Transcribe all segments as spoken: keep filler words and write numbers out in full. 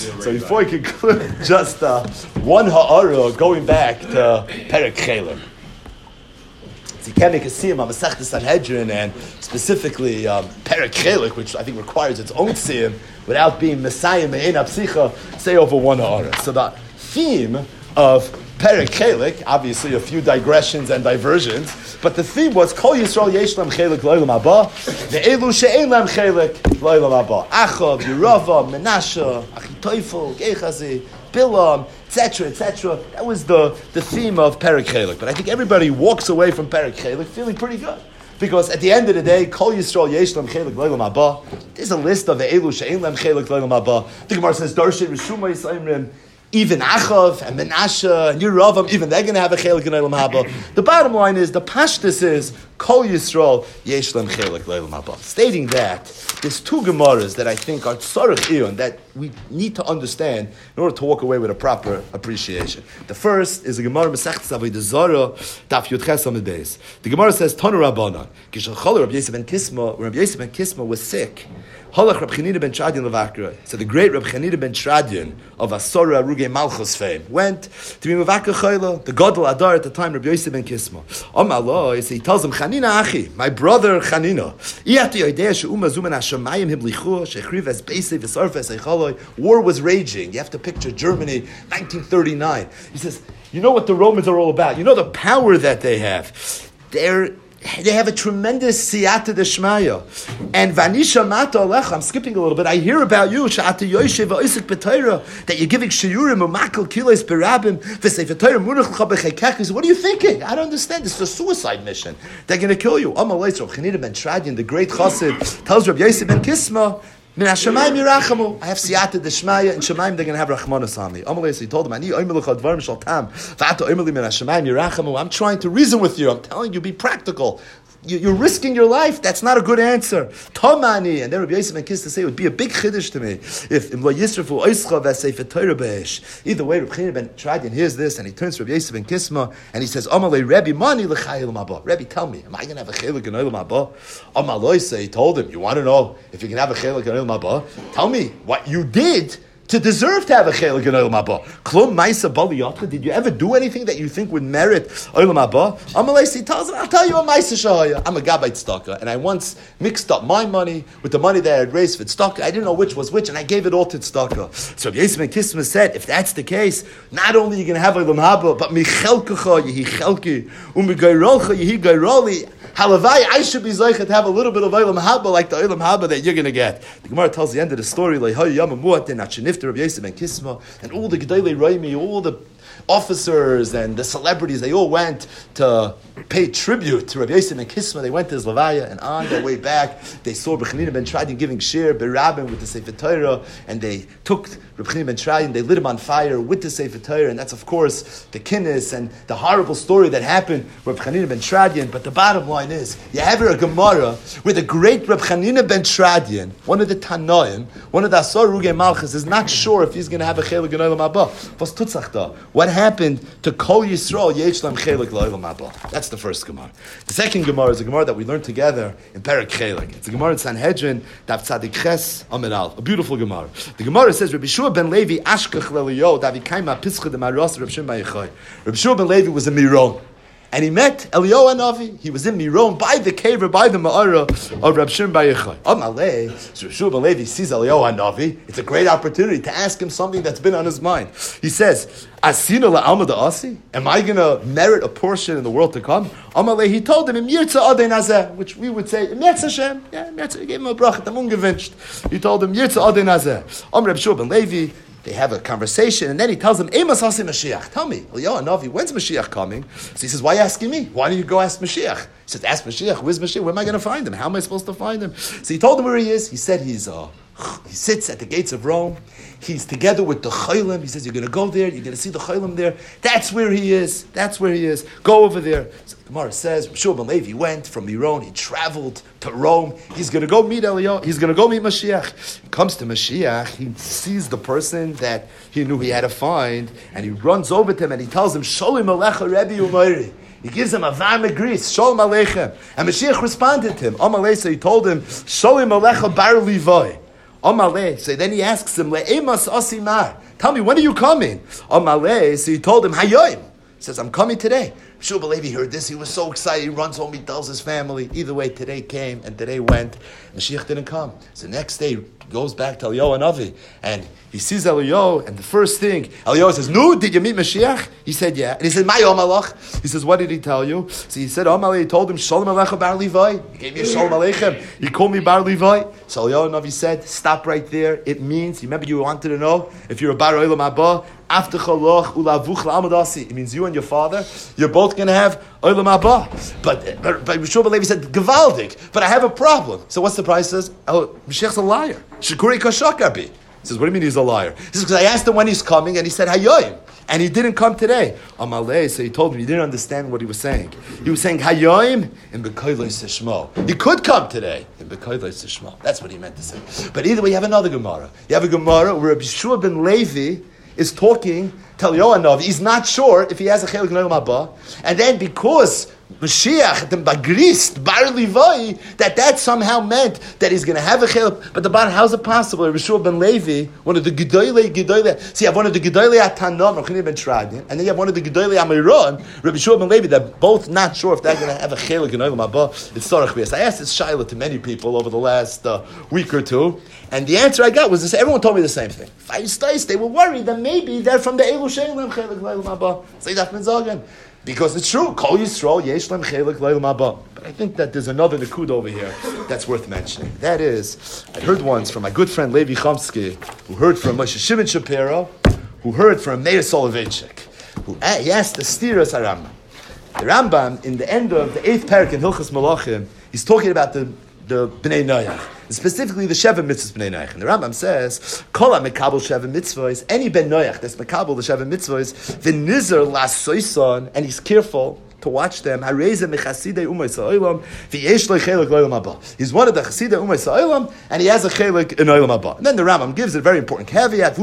So before we conclude, just uh, one ha'ara going back to Perek Chelek. So you can't make a siyum on Masechta Sanhedrin and specifically um, Perek Chelek, which I think requires its own siyum, without being Messiah Me'en Apsicha, say over one ha'ara. So the theme of Perek Chelek, obviously a few digressions and diversions, but the theme was Kol Yisrael Yesh Lam Chelek Lo'olam Haba, Ve'elu She'en Lam Chelek Lo'olam Haba. Achav, Yerava, Menashe, Achitophel, Gehazi, Bilam, et cetera, et cetera. That was the, the theme of Perek Chelek. But I think everybody walks away from Perek Chelek feeling pretty good. Because at the end of the day, Kol Yisrael Yesh Lam Chelek Lo'olam Haba. There's a list of Ve'elu She'en Lam Chelek Lo'olam Haba. The Gemara says, Darshet Rishuma Yisayimrim. Even Achav and Menashe and Yeravam, even they're going to have a chelik in Olam Haba. The bottom line is, the pashtus is, Kol Yisrael Yesh Lem Chelik Olam Haba. Stating that, there's two Gemaras that I think are tzarich iyun, that we need to understand in order to walk away with a proper appreciation. The first is the Gemara Masechtas Avodah Zarah, Daf Yud Ches Amud Beis. The Gemara says, Tanu Rabbanan, Kishal Chol Rabbi Yosef ben Kisma, when Rabbi Yosef ben Kisma was sick, Halach Reb Chanina ben Tradian Levakra. So the great Reb Chanina ben Tradian of Asora Ruge Malchus fame went to be Mevakra Chayla, the Gadol Adar at the time, Reb Yosef ben Kisma. Om Allah, he tells him, Chanina Achi, my brother Chanina. War was raging. You have to picture Germany, nineteen thirty-nine. He says, you know what the Romans are all about. You know the power that they have. They're They have a tremendous siyata d'shmaya. And vanisha mata alecha, I'm skipping a little bit, I hear about you, sha'ata yoshev v'oisik b'teira, that you're giving shiurim u'makal kilos berabim, v'sefer teira munach l'cha b'chekech. What are you thinking? I don't understand. This is a suicide mission. They're going to kill you. Amalei Rav Chanina ben Tradian, the great chassid, tells Rabbi Yosef ben Kisma, Min Hashemayim yirachamu. I have siyata d'shmaya, and Shemayim they're going to have rachmanas on me. Amalei, so he told him, Ani oimer l'cha dvarim shal tam, v'ata oimer li min Hashemayim yirachamu. I'm trying to reason with you. I'm telling you, be practical. You're risking your life. That's not a good answer. Tomani, and then Rabbi Yosef ben Kisma say it would be a big chiddush to me if im lo yisrafu oischa v'sefer Torah beish. Either way, Rabbi Chanina ben Tradian hears this and he turns to Rabbi Yosef ben Kisma and he says, Amalei Rebbe mani l'chayil mabah. Rebbe, tell me, am I going to have a chayil in olam haba? Amalei say, he told him, you want to know if you can have a chayil in olam haba? Tell me what you did to deserve to have a chelik in Olam Haba. Klum Maisa Bali Yatra. Did you ever do anything that you think would merit Olam Haba? Amalei tells him, I'll tell you a Maisa Shahaya. I'm a Gabbai Tzedakah, and I once mixed up my money with the money that I had raised for Tzedakah. I didn't know which was which, and I gave it all to Tzedakah. So Rabbi Yosef ben Kisma said, if that's the case, not only are you going to have Olam Haba, but Michelkecha Yehi Chelki, Umigayrolcha Yehi Gayroli. Halavai, I should be zeicha to have a little bit of Olam Haba like the Olam Haba that you're going to get. The Gemara tells the end of the story, like Rabbi Yosef ben Kisma, and all the Gedolei Raimi, all the officers and the celebrities, they all went to pay tribute to Rabbi Yosef ben Kisma. They went to his Levaya, and on their way back, they saw Rabbi Chanina ben Tradian giving shir berabim with the Sefer Torah, and they took Rabbi Chanina ben Tradian, they lit him on fire with the Sefer Torah, and that's of course the kinnis and the horrible story that happened with Rabbi Chanina ben Tradian. But the bottom line is, you have here a Gemara where the great Rabbi Chanina ben Tradian, one of the Tanoim, one of the Asor Ruge Malchus, is not sure if he's going to have a chelik in Olam Haba. Was tutzachta? What happened to Kol Yisrael Yesh Lam Chelik L'Olam Haba? That's the first Gemara. The second Gemara is a Gemara that we learned together in Perek Chelek. It's a Gemara in Sanhedrin, Daf Tzadik Ches Amud Aleph, a beautiful Gemara. The Gemara says, Rabbi Shua ben Levi Ashkach Leliyo Davi Kaima Pischa de Maros Rabbi Shimon Bar Yochai. Rabbi Shua ben Levi was a Miron. And he met Eliyahu Hanavi. He was in Miron by the cave, by the Ma'ara of Reb Shimon Bar Yochai. Amalei, so Reb Shua ben Levi sees Eliyahu Hanavi. It's a great opportunity to ask him something that's been on his mind. He says, Asina la'alma da'asi? Am I going to merit a portion in the world to come? Amalei, he told him, Im yirtza adei nazeh, which we would say, Im yirtza Hashem. Yeah, Im yirtza, he gave him a brachet, I'm ungewinscht. He told him, Yirtza adei nazeh. Am Reb Shua ben Levi, they have a conversation, and then he tells them, Emas hasi Mashiach. Tell me, Eliyahu Hanavi, when's Mashiach coming? So he says, why are you asking me? Why don't you go ask Mashiach? He says, ask Mashiach, where's Mashiach? Where am I going to find him? How am I supposed to find him? So he told him where he is. He said he's uh, he sits at the gates of Rome. He's together with the Chaylim. He says, you're going to go there. You're going to see the Chaylim there. That's where he is. That's where he is. Go over there. So the Gemara says, Reb Shua ben Levi went from Miron. He traveled to Rome. He's going to go meet Eliyahu. He's going to go meet Mashiach. He comes to Mashiach. He sees the person that he knew he had to find. And he runs over to him and he tells him, Shalom Alecha Rebbe Umayri. He gives him a v'am gris, Shalom Aleichem. And Mashiach responded to him. Amalei, so he told him, Shalom Alecha Bar Levi. Amalei. So then he asks him, Le'emas asimar. Tell me, when are you coming? Amalei. So he told him, Hayoim. He says, I'm coming today. Shua Balevi heard this. He was so excited. He runs home. He tells his family. Either way, today came and today went. Mashiach didn't come. So the next day, he goes back to Eliyahu and Avi. And he sees Eliyahu. And the first thing, Eliyahu says, No, did you meet Mashiach? He said, yeah. And he said, My Omalach. He says, what did he tell you? So he said, Omalei, he told him, Shalom Aleichem Bar Levi. He gave me a Shalom Aleichem. He called me Bar Levi. So Eliyahu and Avi said, stop right there. It means, you remember you wanted to know, if you're a Bar Olam Haba, it means you and your father, you're both going to have Olam Haba. But but, but Shua Balevi said, Gevaldik, but I have a problem. So what's the price? He says, oh, Mashiach's a liar. Shekuri Kashakabi. He says, what do you mean he's a liar? He says, because I asked him when he's coming, and he said, Hayoim. And he didn't come today. Amalei, so he told me, he didn't understand what he was saying. He was saying, Hayoim in Bekoiloi Sishmo. He could come today in Bekoiloi Sishmo. That's what he meant to say. But either way, you have another Gemara. You have a Gemara where Rabbi Shua ben Levi is talking to Eliyahu. He's not sure if he has a chelik in Olam Haba, and then because Mashiach the Bagrist Bar Levi, that that somehow meant that he's going to have a chelik. But the bar, how's it possible? Rabbi Shua ben Levi, one of the Gedolei Gedolei. See, you have one of the Gedolei Atanom, Rabbi ben Tradin, and then you have one of the Gedolei Amiron, Rabbi Shua ben Levi. They're both not sure if they're going to have a chelik in Olam Haba. It's Sarach Bias. I asked this shaila to many people over the last uh, week or two. And the answer I got was this: everyone told me the same thing. They were worried that maybe they're from the Elu Sheilem Chelik Leilam Haba. Say that Menzagan. Because it's true. Kol Yisrael Yeshlem Chelik Leilam Haba. But I think that there's another Nakud over here that's worth mentioning. That is, I heard once from my good friend Levi Chomsky, who heard from Moshe Shimon Shapiro, who heard from Meir Soloveitchik, who he asked the Stiras Rambam. The Rambam, in the end of the eighth parak in Hilchos Malachim, he's talking about the the Bnei Noach, specifically the Sheva Mitzvahs Bnei Noach. And the Rambam says, Kol HaMekabel Sheva Mitzvahs, any Ben Noach that's Mekabel the Sheva Mitzvahs, v'nizer lasoison, and he's careful to watch them. He's one of the Chasidei Umay Sa'olam, and he has a chelik in Olam Haba. And then the Rambam gives a very important caveat.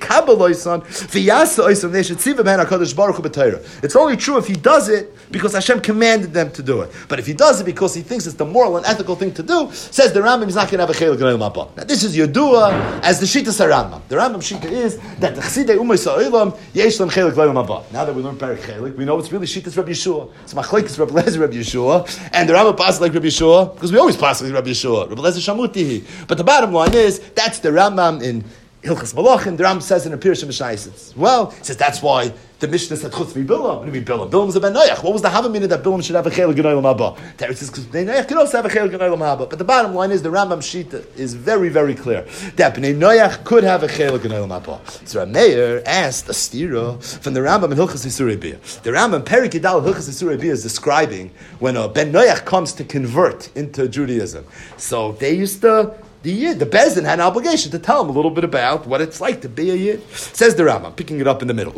It's only true if he does it because Hashem commanded them to do it. But if he does it because he thinks it's the moral and ethical thing to do, says the Rambam, he's not going to have a chelik in Olam Haba. Now this is Yodua as the Shita Sarambam. The Rambam Shita is that the Chasidei Umay Sa'olam yesh lam chelik Olam Haba. Now that we learn Perek Chelik, we know it's really Shita's Rabbi Yeshua. It's Machlekes Rabbi Lezer Rabbi Yeshua, and the Rambam passes like Rabbi Yeshua, because we always pass like Rabbi Yeshua. Rabbi Lezer Shamutihi. But the bottom line is, that's the Rambam in Hilchas Malachim. The Rambam says in a Pirush Mishayis. Well, he says that's why the Mishnah said Chutz mi Bilam. What do you mean Bilam? Bilam is a Ben Noach. What was the Havamina that Bilam should have a chelik in Olam Haba? Teretz says because Bnei Noach could also have a chelik in Olam Haba. But the bottom line is the Rambam Shita is very, very clear that Bnei Noach could have a chelik in Olam Haba. So Rameir asked a stira from the Rambam in Hilchas Yisur Biyah. The Rambam Perik Yidal Hilchas Yisur Biyah is describing when a Ben Noach comes to convert into Judaism. So they used to. The Yid, the Bezdin had an obligation to tell him a little bit about what it's like to be a Yid. Says the Rambam, picking it up in the middle.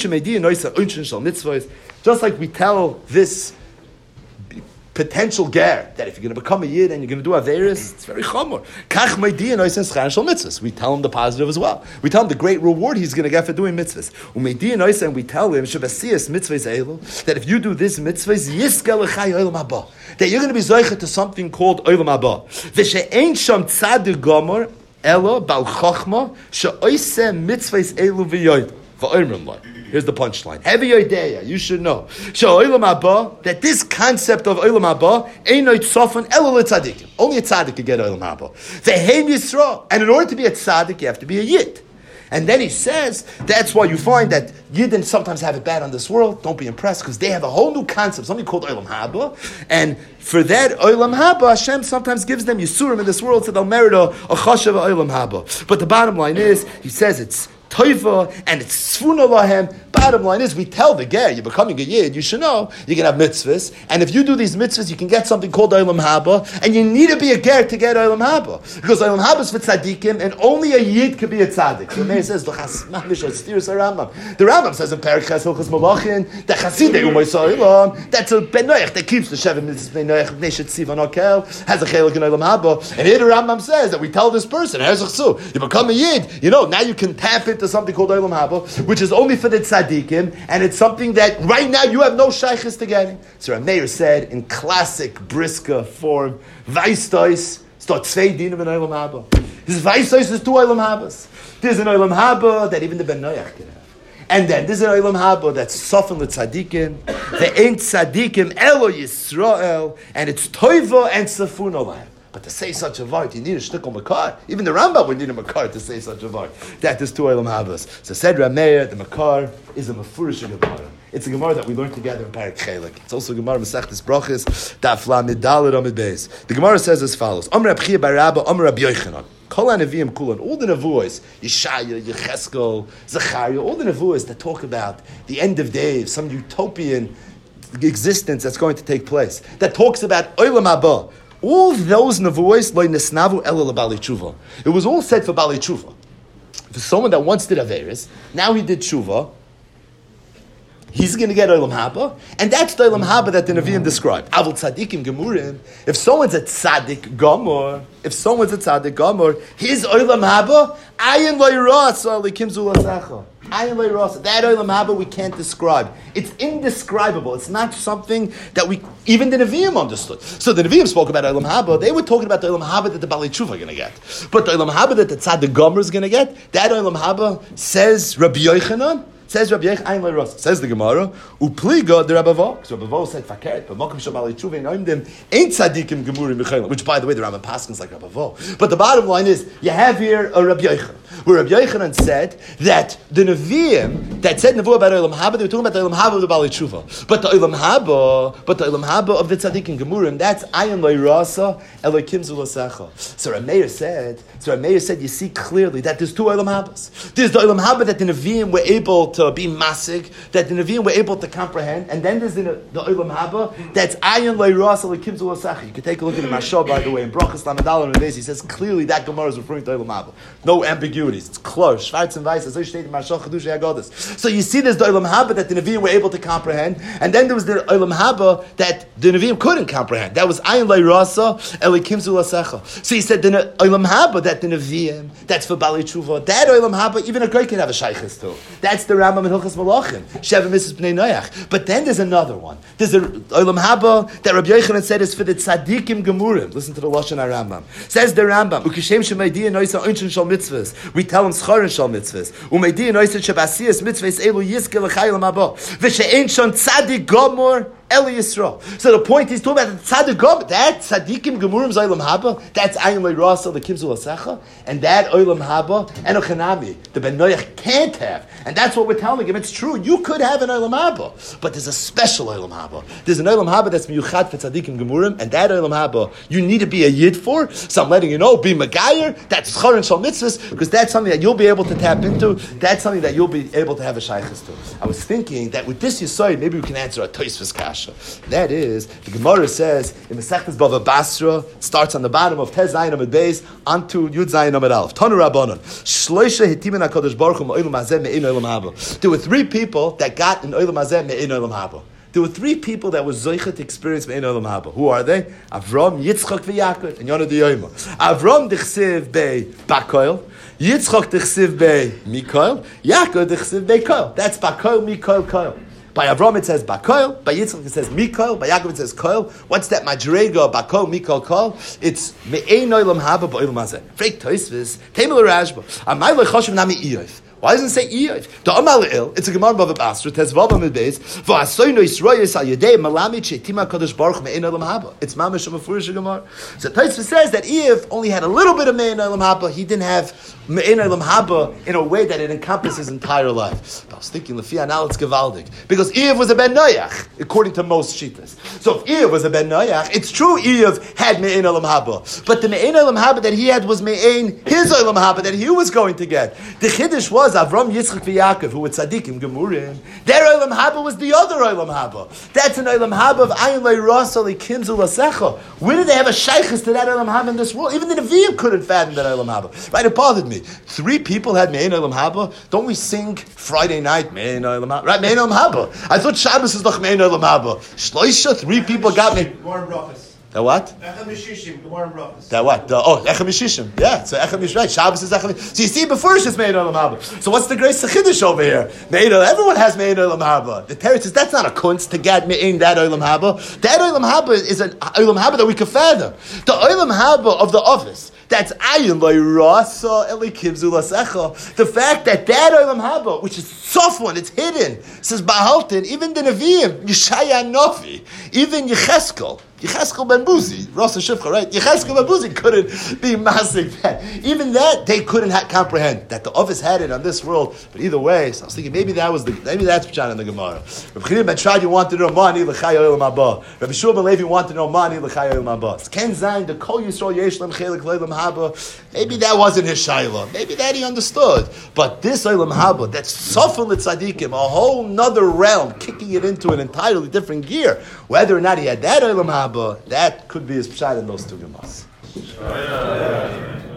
Just like we tell this potential ger that if you're going to become a Yid and you're going to do Averis, it's very chamor. We tell him the positive as well. We tell him the great reward he's going to get for doing mitzvahs. And we tell him that if you do this mitzvahs, that you're going to be zoichet to something called Olam Haba. V'she'ein sham tzadik gomer elo bal chachma she'oiseh mitzvahs elu v'yoyd v'oimrim lo. Here's the punchline. Heavy yodeya, you should know. She'olam Haba, that this concept of Olam Haba ain't no tzofan elo l'tzadikim. Only a tzadik can get Olam Haba. V'heim Yisrael. And in order to be a tzadik, you have to be a Yid. And then he says, that's why you find that Yidden sometimes have it bad on this world. Don't be impressed, because they have a whole new concept, something called Olam Haba. And for that Olam Haba, Hashem sometimes gives them Yisurim in this world, so they'll merit a, a Chashav Olam Haba. But the bottom line is, he says it's Toiva and it's Tzvuna Lahem. Bottom line is, we tell the ger, you're becoming a Yid, you should know, you can have mitzvahs, and if you do these mitzvahs, you can get something called Olam Haba, and you need to be a ger to get Olam Haba. Because Olam Haba is for tzaddikim, and only a Yid can be a tzaddik. The Meir says, the Rambam says in Perek Ches Hilchos Malachim, the Chasidei Umay Sa'olam, that's a Ben Noach that keeps the Sheva Mitzvahs Ben Noach, Neshet Sivan Okel, has a chelik in Olam Haba, and here the Rambam says that we tell this person, you become a Yid, you know, now you can tap into something called Olam Haba, which is only for the tzaddik, and it's something that right now you have no shaykhis to getting. So Rameir said in classic Briska form, Weistois, start zwei dinim in Olam Haba. His Vaisos is two Olam Habas. There's an Olam Haba that even the Ben Noach can have. And then there's an Olam Haba that's Sofan l'Tzadikim. There ain't Tzadikim Elo Yisrael. And it's Toiva and Safun Olam. But to say such a word, you need a shtickle makar. Even the Rambam would need a makar to say such a word. That is two Olam Habas. So said Rameir, the makar is a mafurish Gemara. It's a Gemara that we learned together in Parak Chelik. It's also a Gemara Masechtas Brachos, Daf Lamed Daled Amid Beis. The Gemara says as follows: Amr Rab Chia bar Rabba, Amr Rab Yochanan. Kol HaNeviim Kulan, all the Nevuos, Yeshaya, Yecheskel, Zechariah, all the Nevuos that talk about the end of days, some utopian existence that's going to take place, that talks about Olam Haba. All those Nevuos, Lo Nesnavu Ela LeBalei Tshuva. It was all said for Balei Tshuva. For someone that once did Averis, now he did Tshuva, he's going to get Olam Haba, and that's the Olam Haba that the Nevi'im described. Avol tzadikim gemurim. If someone's a tzadik gomor, if someone's a tzadik gomor, his Olam Haba, ayin lo yirasa likim zulasecha. Ayin lo yirasa. That Olam Haba we can't describe. It's indescribable. It's not something that we even the Nevi'im understood. So the Nevi'im spoke about Olam Haba. They were talking about the Olam Haba that the Balei Tshuva are going to get, but the Olam Haba that the tzadik gomor is going to get, that Olam Haba says Rabbi Yochanan. Says Rabbi Yech Ayin Leiros. Says the Gemara, Upliga the Rabbi Vo. So Rabbi Vo said Fakert, but Mokum Shabali Tshuva and Oimdim ain't tzadikim gemurim b'chayim. Which, by the way, the Rambam Paskins like Rabbi Vo. But the bottom line is, you have here a Rabbi Yochanan, where Rabbi Yochanan said that the Nevi'im that said Nevuah about Olam Haba, they were talking about the Olam Haba of the Balei Tshuva. But the Olam Haba, but the Olam Haba of the tzadikim gemurim, that's Ayin Leirasa Elokim Zulasecha. So Rameir said, so Rameir said, you see clearly that there's two Olam Habas. There's the Olam Haba that the Nevi'im were able to to be masig, that the Nevi'im were able to comprehend, and then there's the, the Olam Haba, that's Ayin Leiras Elikim Zulasecha. You can take a look at the Mashal, by the way, in Brachos Lamadal and Rebbeis, he says clearly that Gemara is referring to Olam Haba. No ambiguities. It's close. Schwarz and Weiss, as I stated in Mashal Chadushay Agodas. So you see there's the Olam Haba that the Nevi'im were able to comprehend, and then there was the Olam Haba that the Nevi'im couldn't comprehend. That was Ayin Leiras Elikim Zulasecha. So he said the Olam Haba that the Nevi'im, that's for Balei Tshuva, that Olam Haba, even a guy can have a shaykhis too. That's the Rambam in Hilchos Malachim, Sheva Missus Bnei Noach. But then there's another one. There's a Olam Haba that Rabbi Yochanan said is for the tzadikim gemurim. Listen to the Lashon HaRambam. Says the Rambam, Ukishem shemeidiya noisa oinshin shal mitzvahs. We tell him schorin shal mitzvahs. Umeidiya noisa shabasiyas mitzvahs elu yizke l'chayim haba. V'she'en shon tzadik gomor Eli Yisrael. So the point he's talking about the tzaddik gomor, that tzadikim gemurim Olam Haba, that's Ayin Leirasa l'kim zulasecha, and that Olam Haba Enochanami, the Ben Noach can't have. And that's what we're telling him. It's true. You could have an Olam Haba, but there's a special Olam Haba. There's an Olam Haba that's miyuchad for tzadikim gemurim, and that Olam Haba you need to be a yid for. So I'm letting you know, be Megayer, that's Chor and Shal Mitzvahs, because that's something that you'll be able to tap into. That's something that you'll be able to have a shaykhis to. I was thinking that with this Yisod, maybe we can answer a Tosfos Kasha. That is, the Gemara says in the Masechtas Bava Basra, starts on the bottom of Tez Zayin Amid Beis onto Yud Zayin Amid Aleph. Tanu Rabbanon, Shloisha Hitimin HaKadosh Baruch Hu Ma'olam Hazeh Me'ein Olam Haba. There were three people that got in Olam Hazeh Me'ein Olam Haba. There were three people that were zoichet to experience Me'ein Olam Haba. Who are they? Avram, Yitzchak, v'Yaakov, and Yonah D'Yoyma. Avram dichsiv bei Bakoil, Yitzchak dichsiv bei Mikoil, Yaakov dichsiv bei Koil. That's Bakoil, Mikoil, Koil. By Avram it says Bakoil, by Yitzchak it says Mikoil, by Yaakov it says Koil. What's that Madrega, Bakoil, Mikoil, Koil? It's Me'ein Olam Haba ba'olam hazeh. Freik Tosfos, Teimel Rashba, Amay lo choshev nami Iyov. Why doesn't it say Iyov? The Amal Il, it's a Gemara Bava Basra, Tezvav Amid Beis, V'asoyno Yisroyes al Yedei Malamid She'tima Kadosh Baruch Me'ein Olam Haba. It's Mamash Mefurish Gemara. So Tosfos says that Iyov only had a little bit of Me'ein Olam Haba. He didn't have Me'ein Olam Haba in a way that it encompasses his entire life. But I was thinking, Lefi Anal, it's Gevaldik. Because Iyov was a Ben Noach, according to most Shitas. So if Iyov was a Ben Noach, it's true Iyov had Me'ein Olam Haba. But the Me'ein Olam Haba that he had was Me'ein, his Olam Haba that he was going to get. The Chiddush was Avram, Yitzchak, v'Yaakov, who were tzadikim gemurim. Their Olam Haba was the other Olam Haba. That's an Olam Haba of Ayin Leirasa Elikim Zulasecha. Where did they have a shaykhis to that Olam Haba in this world? Even the Nevi'im couldn't fathom that Olam Haba. Right? It bothered me. Three people had Me'ein Olam Haba. Don't we sing Friday night Me'ein Olam Haba? Right? Me'ein Olam Haba. I thought Shabbos is doch Me'ein Olam Haba. Shloisha, three people got me. The what? Echem Mishishim, Gemara and Brachos. The what? The, oh, Echem Mishishim. Yeah, so Echem Mishishim. Right, Shabbos is Echem Mishishim. So you see, before it's just Me'ein Olam Haba. So what's the great Chiddush over here? Me'ein Olam, everyone has Me'ein Olam Haba. The Teretz says that's not a kunst to get Me'ein that Olam Haba. That Olam Haba is an Olam Haba that we can fathom. The Olam Haba of the office That's ayin loy rasa elikim zulasecha. The fact that that olam haba, which is sofon, it's hidden, says Bahaltin, even the Nevi'im, Yeshaya Novi, even Yecheskel, Yecheskel ben Buzi, Rasa Shifcha, right? Yecheskel ben Buzi couldn't be masik that. Even that they couldn't ha- comprehend that the office had it on this world. But either way, so I was thinking maybe that was the maybe that's Pshan in the Gemara. Rabbi Chanina ben Tradi wanted to know Mani l'Chai Olam Haba. Rabbi Shua ben Levi wanted to know Mani l'Chai Olam Haba. Ken Zayin the Kol Yisrael Yesh Lem Chelik Olam Haba. Maybe that wasn't his shayla. Maybe that he understood. But this Olam Haba, that's Sofel Tzadikim, a whole nother realm, kicking it into an entirely different gear. Whether or not he had that Olam Haba, that could be his pshat in those two Gemaras.